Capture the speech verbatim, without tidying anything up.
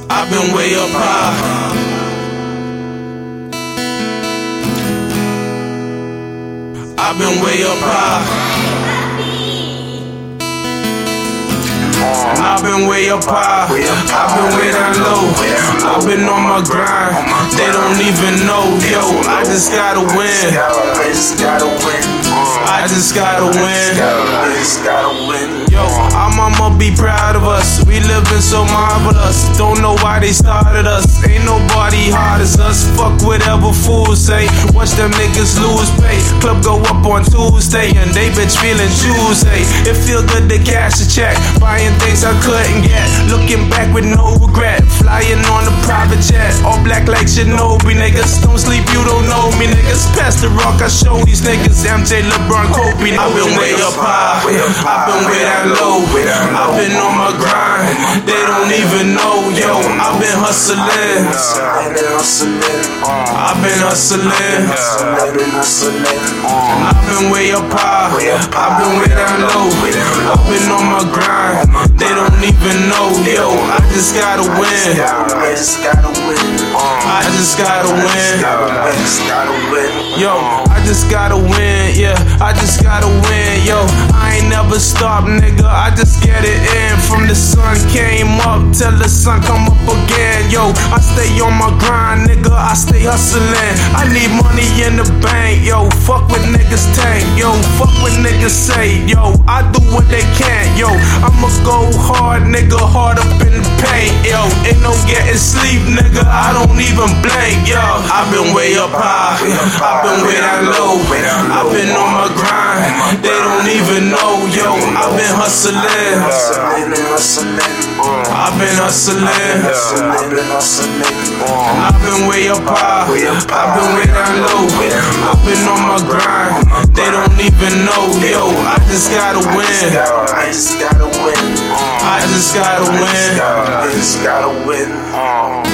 I've been way up high. I've been way up high. I've been way up high. I've been way down low. I've been on my grind. They don't even know. Yo, I just gotta win. I just gotta win. I just gotta win. I just gotta win. Yo, our mama be proud of us. We living so marvelous. Don't know why they started us. Ain't nobody hard as us. Fuck whatever fools say. Watch them niggas lose pay. Club go up on Tuesday and they bitch feeling Tuesday. It feel good to cash a check. Buying things I couldn't get. Looking back with no regret. Flying on a private jet. All black like Shinobi niggas. Don't sleep, you don't know me niggas. Pass the rock, I show these niggas. M J, LeBron, Kobe. I've been way up high. I've been way down low. I've been on my grind. They don't even know. Yo, I've been hustling. I've been hustling. I've been hustling. I've been hustling. I've been way up high. I've been way down low. I've been on my grind. They don't even know. Yo, I just gotta win. I just gotta win. I just gotta win. I just gotta win. Yo, I just gotta win. Yeah, I just gotta win. Yo, I ain't never stop, nigga. I just get it in. From the sun came up till the sun come up again. Yo, I stay on my grind, nigga. I stay hustling. I need money in the bank. Yo, fuck what niggas tank. Yo, fuck what niggas say. Yo, I do what they can. Yo, I'ma go hard, nigga. Hard up in the paint. Yo, ain't no getting sleep, nigga. I don't even blink. Yo, I've been way up high. I've been way down low. I've been on my grind. They don't even know. Yo, I've been hustling. I've been hustling. I've been hustling. I've been hustling. I've been way up high. I've been way down low. I've been on my grind. They don't even know. Yo, I just gotta win. I just gotta win. I just gotta win. I just gotta win.